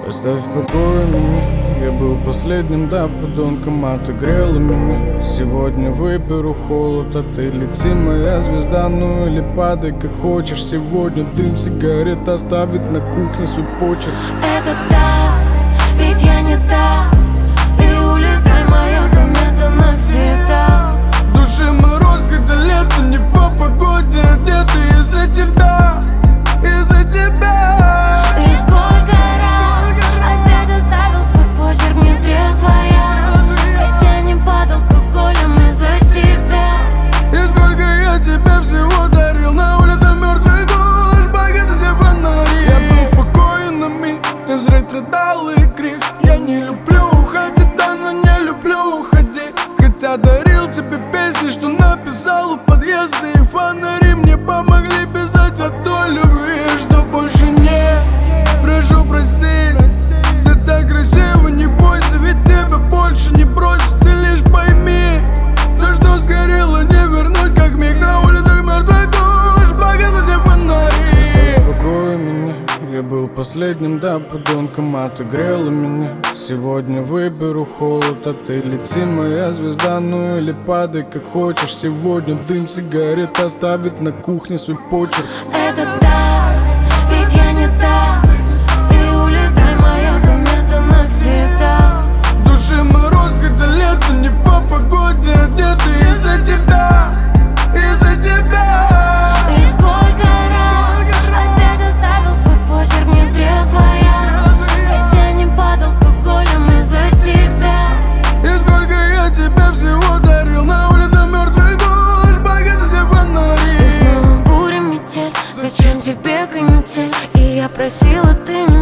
Оставь в покое меня. Я был последним, да, подонком, а ты грела меня. Сегодня выберу холод, а ты лети, моя звезда. Ну или падай, как хочешь. Сегодня дым сигарет оставит на кухне свой почерк. Это так, ведь я не та. И улетай, моя комета, навсегда. В душе мороз, хотя лето не по погоде. Одеты из-за тебя, из-за тебя. И сколько раз опять оставил свой почерк нетрезвая. Хотя не под алкоголем из-за тебя. И сколько я тебе всего дарил. На улице мертвый дождь, багеты, где фонари. Я был в покое на миг, ты взрыв, рыдал и крик. Я не люблю уходить, да, но не люблю уходить. Хотя дарил тебе песни, что написал у подъезда. И фонари мне помогли писать о той любви, что больше нет. Прошу простить, ты так красива, не бойся, ведь тебя больше не бросит. Ты лишь пойми, то, что сгорело, не вернуть, как миг. На улицах мертвый дождь, багеты, где фонари. Оставь в покое меня. Я был последним, да, подонком, а ты грела меня. Сегодня выберу холод, а ты лети, моя звезда. Ну или падай, как хочешь. Сегодня дым сигарет оставит на кухне свой почерк. Это так, ведь я не та. И улетай, моя комета, навсегда. В душе мороз, хотя лето не по погоде. Одеты из-за тебя, из-за тебя. И сколько раз опять оставил свой почерк нетрезвая. Хотя не под алкоголем из-за тебя. И сколько я тебе всего дарил. На улице мертвый дождь, багеты, где фонари. И снова буря, метель, зачем тебе канитель? И я просила, ты не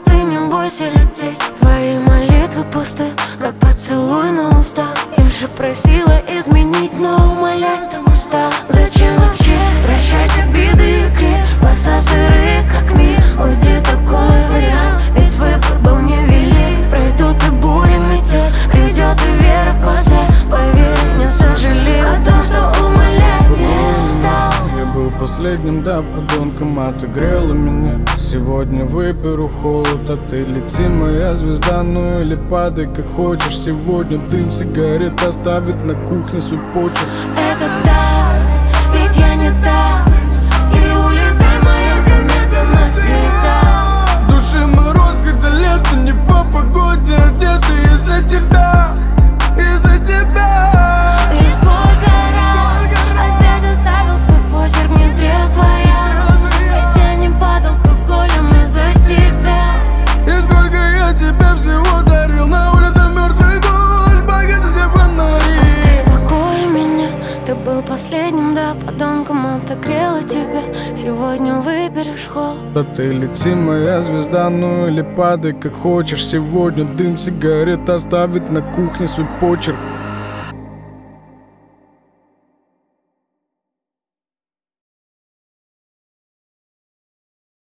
бойся лететь. Твои молитвы пусты, как поцелуй на устах. Я же просила изменить, но умолять так устал. Зачем вообще прощать обиды и крик? Глаза сырые, как мир, уйди, такой вариант. Ведь выбор был невелик. Пройдут и буря, метель, придет и вера в глаза. Поверь, не сожалею о том, что умолять не стал. Я был последним, да, подонком, а ты грела меня. Сегодня выберу холод, а ты лети, моя звезда. Ну или падай, как хочешь. Сегодня дым сигарет оставит на кухне свой почерк. Это так, ведь я не та. И улетай, моя комета, навсегда. В душе мороз, хотя лето не по погоде. Одеты из-за тебя, из-за тебя. И сколько раз опять оставил свой почерк нетрезвая. Хотя не под алкоголем из-за тебя. И сколько я тебе всего дарил. На улице мертвый дождь, багеты, где фонари. Оставь в покое меня. Ты был последним, да, подонком, отогрела тебя. Сегодня выберешь холод. А ты лети, моя звезда. Ну или падай, как хочешь. Сегодня дым сигарет оставит на кухне свой почерк.